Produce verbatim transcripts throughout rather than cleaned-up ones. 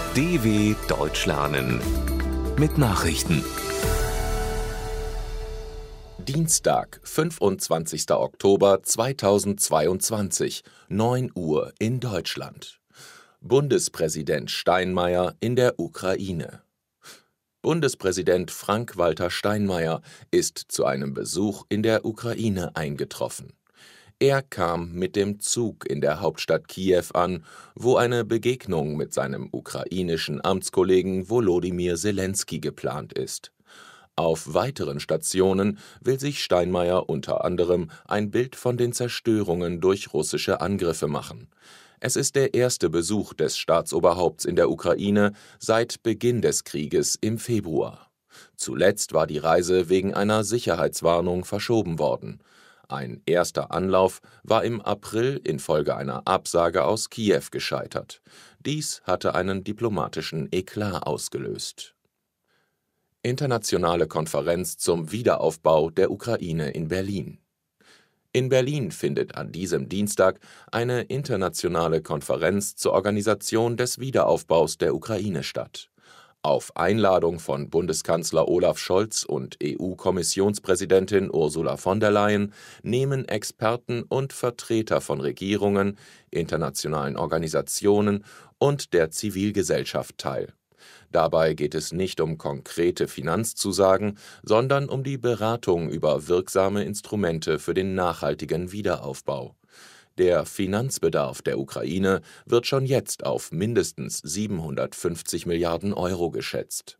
D W Deutsch lernen mit Nachrichten. Dienstag, fünfundzwanzigster Oktober zweitausendzweiundzwanzig, neun Uhr in Deutschland. Bundespräsident Steinmeier in der Ukraine. Bundespräsident Frank-Walter Steinmeier ist zu einem Besuch in der Ukraine eingetroffen. Er kam mit dem Zug in der Hauptstadt Kiew an, wo eine Begegnung mit seinem ukrainischen Amtskollegen Volodymyr Selenskyj geplant ist. Auf weiteren Stationen will sich Steinmeier unter anderem ein Bild von den Zerstörungen durch russische Angriffe machen. Es ist der erste Besuch des Staatsoberhaupts in der Ukraine seit Beginn des Krieges im Februar. Zuletzt war die Reise wegen einer Sicherheitswarnung verschoben worden. Ein erster Anlauf war im April infolge einer Absage aus Kiew gescheitert. Dies hatte einen diplomatischen Eklat ausgelöst. Internationale Konferenz zum Wiederaufbau der Ukraine in Berlin. In Berlin findet an diesem Dienstag eine internationale Konferenz zur Organisation des Wiederaufbaus der Ukraine statt. Auf Einladung von Bundeskanzler Olaf Scholz und E U-Kommissionspräsidentin Ursula von der Leyen nehmen Experten und Vertreter von Regierungen, internationalen Organisationen und der Zivilgesellschaft teil. Dabei geht es nicht um konkrete Finanzzusagen, sondern um die Beratung über wirksame Instrumente für den nachhaltigen Wiederaufbau. Der Finanzbedarf der Ukraine wird schon jetzt auf mindestens siebenhundertfünfzig Milliarden Euro geschätzt.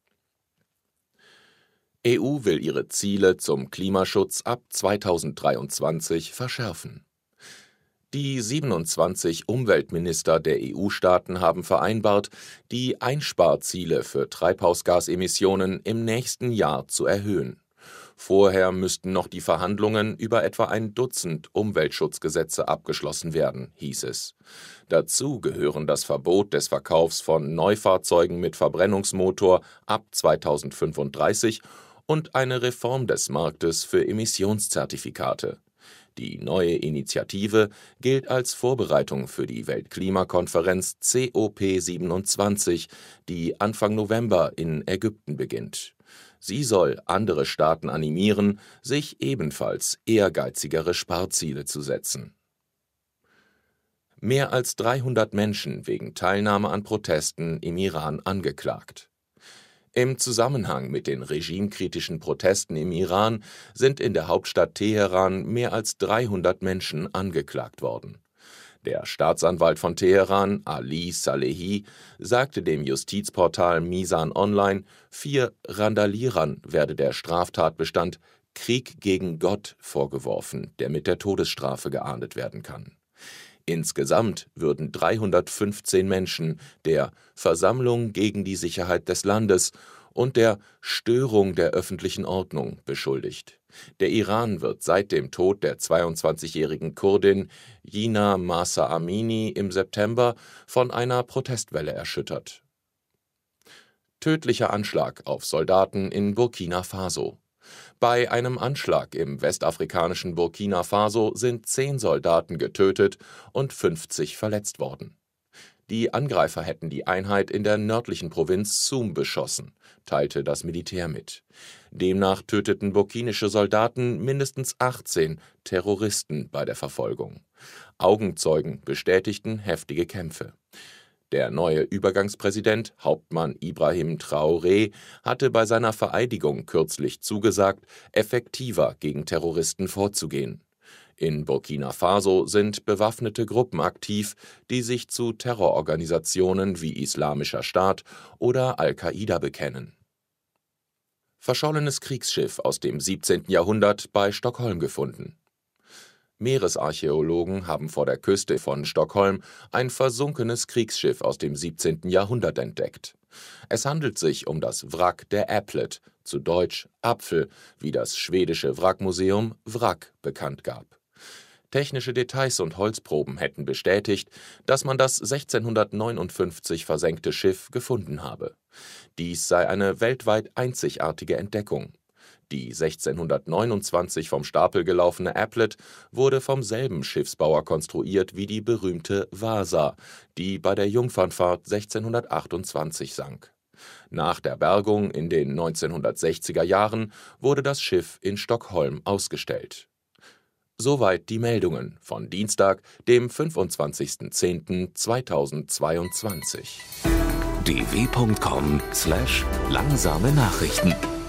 E U will ihre Ziele zum Klimaschutz ab zweitausenddreiundzwanzig verschärfen. Die siebenundzwanzig Umweltminister der E U-Staaten haben vereinbart, die Einsparziele für Treibhausgasemissionen im nächsten Jahr zu erhöhen. Vorher müssten noch die Verhandlungen über etwa ein Dutzend Umweltschutzgesetze abgeschlossen werden, hieß es. Dazu gehören das Verbot des Verkaufs von Neufahrzeugen mit Verbrennungsmotor ab zweitausendfünfunddreißig und eine Reform des Marktes für Emissionszertifikate. Die neue Initiative gilt als Vorbereitung für die Weltklimakonferenz C O P siebenundzwanzig, die Anfang November in Ägypten beginnt. Sie soll andere Staaten animieren, sich ebenfalls ehrgeizigere Sparziele zu setzen. Mehr als dreihundert Menschen wegen Teilnahme an Protesten im Iran angeklagt. Im Zusammenhang mit den regimekritischen Protesten im Iran sind in der Hauptstadt Teheran mehr als dreihundert Menschen angeklagt worden. Der Staatsanwalt von Teheran, Ali Salehi, sagte dem Justizportal Misan Online, vier Randalierern werde der Straftatbestand Krieg gegen Gott vorgeworfen, der mit der Todesstrafe geahndet werden kann. Insgesamt würden dreihundertfünfzehn Menschen der Versammlung gegen die Sicherheit des Landes und der Störung der öffentlichen Ordnung beschuldigt. Der Iran wird seit dem Tod der zweiundzwanzigjährigen Kurdin Jina Mahsa Amini im September von einer Protestwelle erschüttert. Tödlicher Anschlag auf Soldaten in Burkina Faso. Bei einem Anschlag im westafrikanischen Burkina Faso sind zehn Soldaten getötet und fünfzig verletzt worden. Die Angreifer hätten die Einheit in der nördlichen Provinz Soum beschossen, teilte das Militär mit. Demnach töteten burkinische Soldaten mindestens achtzehn Terroristen bei der Verfolgung. Augenzeugen bestätigten heftige Kämpfe. Der neue Übergangspräsident, Hauptmann Ibrahim Traoré, hatte bei seiner Vereidigung kürzlich zugesagt, effektiver gegen Terroristen vorzugehen. In Burkina Faso sind bewaffnete Gruppen aktiv, die sich zu Terrororganisationen wie Islamischer Staat oder Al-Qaida bekennen. Verschollenes Kriegsschiff aus dem siebzehnten Jahrhundert bei Stockholm gefunden. Meeresarchäologen haben vor der Küste von Stockholm ein versunkenes Kriegsschiff aus dem siebzehnten Jahrhundert entdeckt. Es handelt sich um das Wrack der Applet, zu Deutsch Apfel, wie das schwedische Wrackmuseum Wrack bekannt gab. Technische Details und Holzproben hätten bestätigt, dass man das sechzehnhundertneunundfünfzig versenkte Schiff gefunden habe. Dies sei eine weltweit einzigartige Entdeckung. Die sechzehnhundertneunundzwanzig vom Stapel gelaufene Applet wurde vom selben Schiffsbauer konstruiert wie die berühmte Vasa, die bei der Jungfernfahrt sechzehnhundertachtundzwanzig sank. Nach der Bergung in den neunzehnhundertsechziger Jahren wurde das Schiff in Stockholm ausgestellt. Soweit die Meldungen von Dienstag, dem fünfundzwanzigsten zehnten zweitausendzweiundzwanzig. d w punkt com slash langsame Nachrichten